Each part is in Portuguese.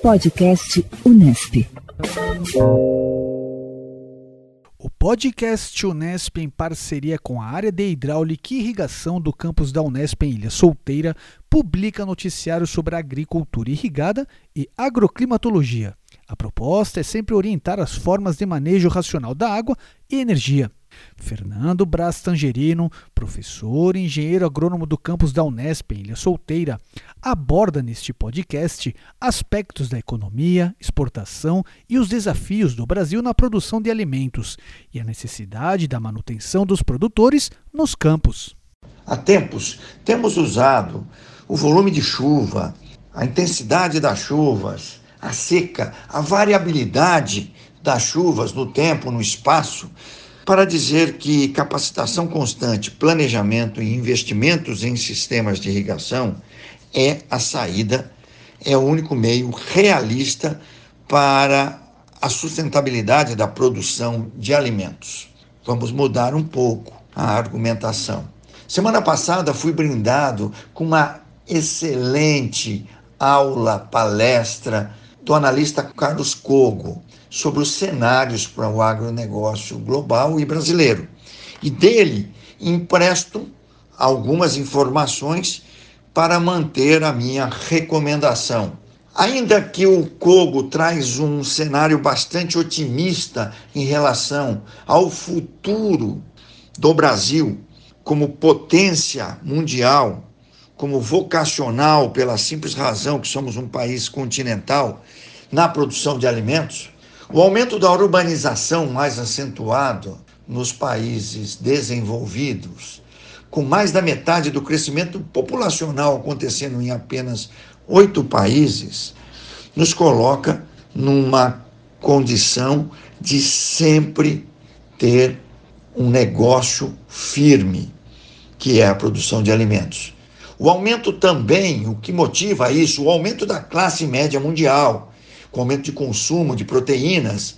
Podcast Unesp. O podcast Unesp, em parceria com a área de hidráulica e irrigação do campus da Unesp em Ilha Solteira, publica noticiários sobre agricultura irrigada e agroclimatologia. A proposta é sempre orientar as formas de manejo racional da água e energia. Fernando Braz Tangerino, professor e engenheiro agrônomo do campus da Unesp em Ilha Solteira, aborda neste podcast aspectos da economia, exportação e os desafios do Brasil na produção de alimentos e a necessidade da manutenção dos produtores nos campos. Há tempos temos usado o volume de chuva, a intensidade das chuvas, a seca, a variabilidade das chuvas no tempo, no espaço, para dizer que capacitação constante, planejamento e investimentos em sistemas de irrigação é a saída, é o único meio realista para a sustentabilidade da produção de alimentos. Vamos mudar um pouco a argumentação. Semana passada fui brindado com uma excelente aula, palestra do analista Carlos Cogo, sobre os cenários para o agronegócio global e brasileiro. E dele empresto algumas informações para manter a minha recomendação. Ainda que o Cogo traz um cenário bastante otimista em relação ao futuro do Brasil como potência mundial, como vocacional, pela simples razão que somos um país continental na produção de alimentos, o aumento da urbanização mais acentuado nos países desenvolvidos, com mais da metade do crescimento populacional acontecendo em apenas 8 países, nos coloca numa condição de sempre ter um negócio firme, que é a produção de alimentos. O aumento também, o que motiva isso, o aumento da classe média mundial, com aumento de consumo de proteínas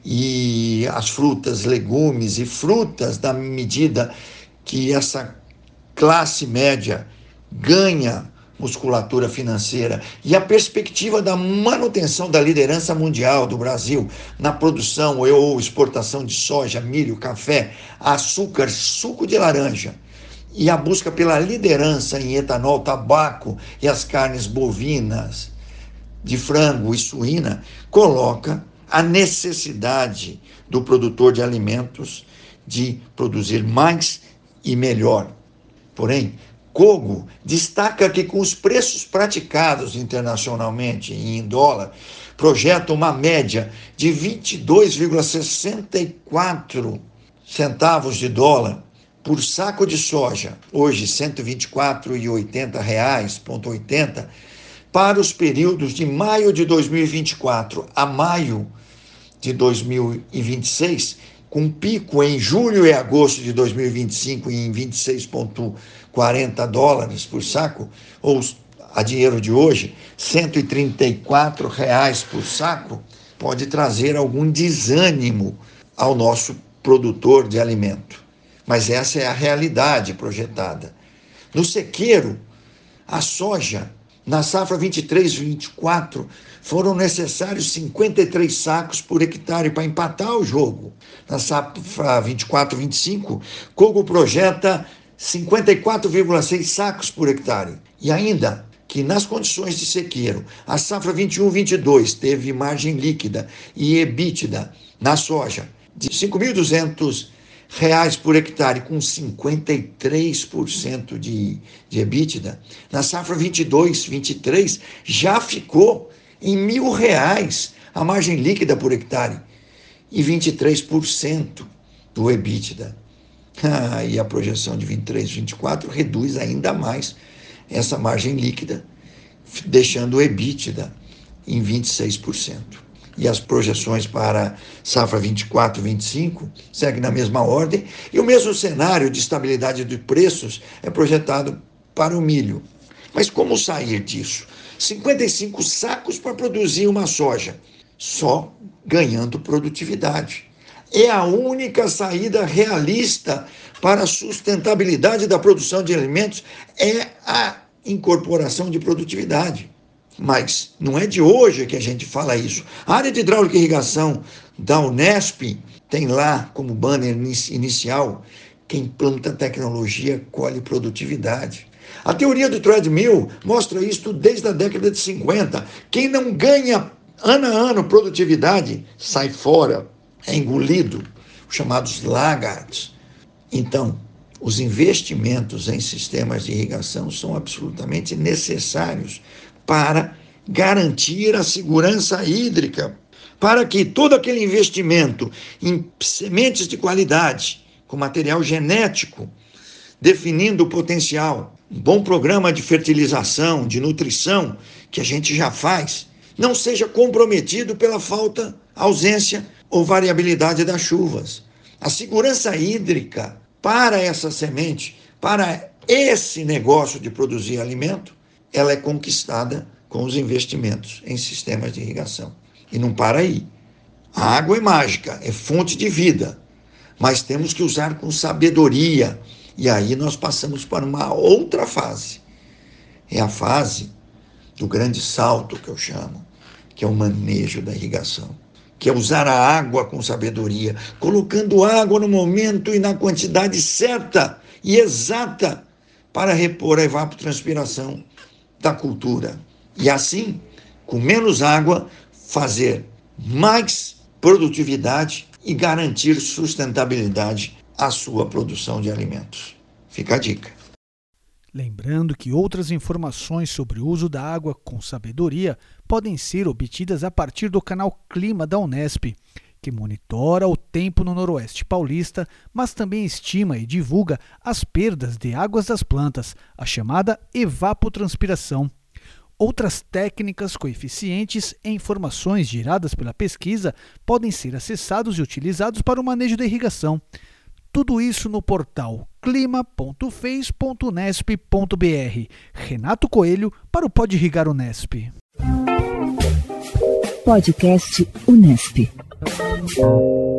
e as frutas, legumes e frutas, na medida que essa classe média ganha musculatura financeira, e a perspectiva da manutenção da liderança mundial do Brasil na produção ou exportação de soja, milho, café, açúcar, suco de laranja, e a busca pela liderança em etanol, tabaco e as carnes bovinas, de frango e suína, coloca a necessidade do produtor de alimentos de produzir mais e melhor. Porém, Cogo destaca que com os preços praticados internacionalmente e em dólar, projeta uma média de 22,64 centavos de dólar por saco de soja, hoje R$ 124,80, para os períodos de maio de 2024 a maio de 2026, com pico em julho e agosto de 2025 em 26,40 dólares por saco, ou a dinheiro de hoje, R$ 134 por saco, pode trazer algum desânimo ao nosso produtor de alimento. Mas essa é a realidade projetada. No sequeiro, a soja, na safra 23-24, foram necessários 53 sacos por hectare para empatar o jogo. Na safra 24-25, Cogo projeta 54,6 sacos por hectare. E ainda que nas condições de sequeiro, a safra 21-22 teve margem líquida e EBITDA na soja de R$ 5.200 por hectare, com 53% de EBITDA. Na safra 22-23 já ficou em R$ 1.000 a margem líquida por hectare e 23% do EBITDA. E a projeção de 23-24 reduz ainda mais essa margem líquida, deixando o EBITDA em 26%. E as projeções para safra 24-25 seguem na mesma ordem, e o mesmo cenário de estabilidade de preços é projetado para o milho. Mas como sair disso? 55 sacos para produzir uma soja, só ganhando produtividade. É a única saída realista para a sustentabilidade da produção de alimentos, é a incorporação de produtividade. mas não é de hoje que a gente fala isso. A área de hidráulica e irrigação da Unesp tem lá como banner inicial: quem planta tecnologia colhe produtividade. A teoria do treadmill mostra isso desde a década de 50. Quem não ganha ano a ano produtividade sai fora, é engolido, os chamados laggards. Então, os investimentos em sistemas de irrigação são absolutamente necessários para garantir a segurança hídrica, para que todo aquele investimento em sementes de qualidade, com material genético, definindo o potencial, um bom programa de fertilização, de nutrição, que a gente já faz, não seja comprometido pela falta, ausência ou variabilidade das chuvas. A segurança hídrica para essa semente, para esse negócio de produzir alimento, ela é conquistada com os investimentos em sistemas de irrigação. E não para aí. A água é mágica, é fonte de vida, mas temos que usar com sabedoria. E aí nós passamos para uma outra fase. É a fase do grande salto, que eu chamo, que é o manejo da irrigação, que é usar a água com sabedoria, colocando água no momento e na quantidade certa e exata para repor a evapotranspiração da cultura. E assim, com menos água, fazer mais produtividade e garantir sustentabilidade à sua produção de alimentos. Fica a dica. Lembrando que outras informações sobre o uso da água com sabedoria podem ser obtidas a partir do canal Clima da Unesp, que monitora o tempo no Noroeste Paulista, mas também estima e divulga as perdas de águas das plantas, a chamada evapotranspiração. Outras técnicas, coeficientes e informações geradas pela pesquisa podem ser acessados e utilizados para o manejo da irrigação. Tudo isso no portal clima.fez.unesp.br. Renato Coelho para o Pode Irrigar Unesp. Podcast Unesp.